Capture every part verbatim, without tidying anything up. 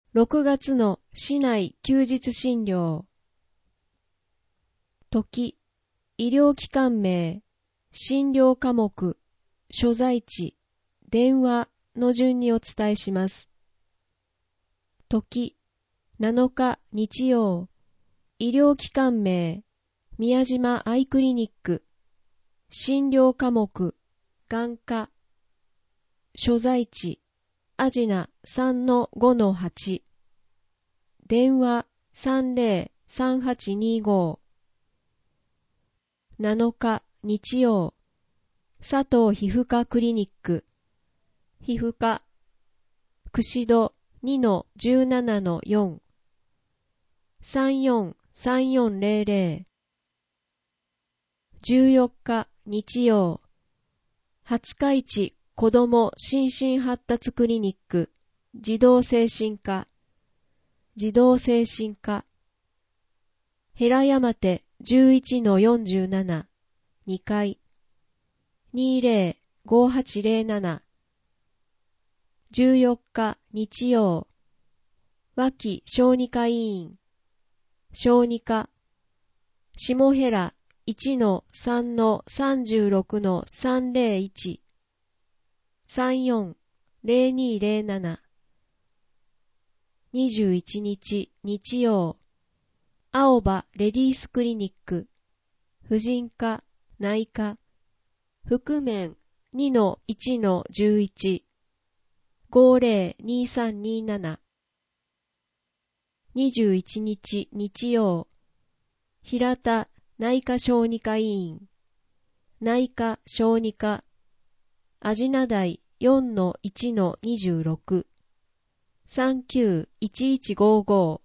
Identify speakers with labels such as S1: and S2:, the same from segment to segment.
S1: ろくがつの市内休日診療。時、医療機関名、診療科目、所在地、電話の順にお伝えします。時、なのか日曜、医療機関名、宮島アイクリニック、診療科目、眼科、所在地、アジナ さんのごのはち、電話 さんぜろ さんはちにご、なのか日曜、佐藤皮膚科クリニック、皮膚科、釧路 にのじゅうななのよん、さんよんさんよんぜろぜろ、じゅうよっか日曜、廿日市子ども心身発達クリニック、児童精神科、児童精神科、平山手 じゅういちのよんじゅうなな、にかい、にぜろごはちぜろなな、じゅうよっか日曜、脇小児科医院、小児科、下平 いちのさんのさんじゅうろくのさんぜろいち、さんよんぜろにぜろなな、にじゅういちにち日曜、青葉レディースクリニック、婦人科、内科、覆面 にのいちのじゅういち、ごぜろにさんになな、にじゅういちにち日曜、平田内科小児科医院、内科小児科、あじな台 よんのいちのにじゅうろく、さんきゅういちいちごご、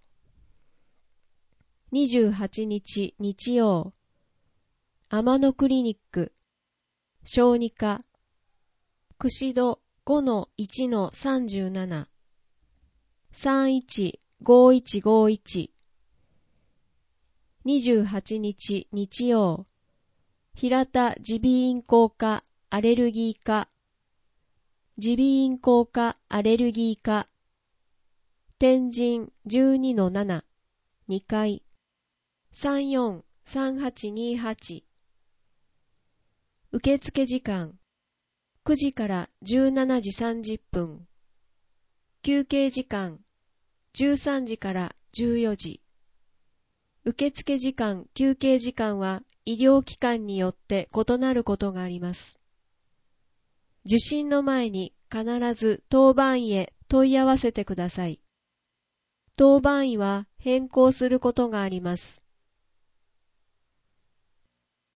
S1: にじゅうはちにち日曜、天野クリニック、小児科、釧路 ごのいちのさんじゅうなな、さんいちごいちごいち、にじゅうはちにち日曜、平田耳鼻咽喉科アレルギー科、耳鼻咽喉科アレルギー科、天神 じゅうにのなな、にかい、さんよんさんはちにはち、受付時間、くじからじゅうしちじさんじゅっぷん、休憩時間、じゅうさんじからじゅうよじ、受付時間、休憩時間は医療機関によって異なることがあります。受診の前に必ず当番医へ問い合わせてください。当番医は変更することがあります。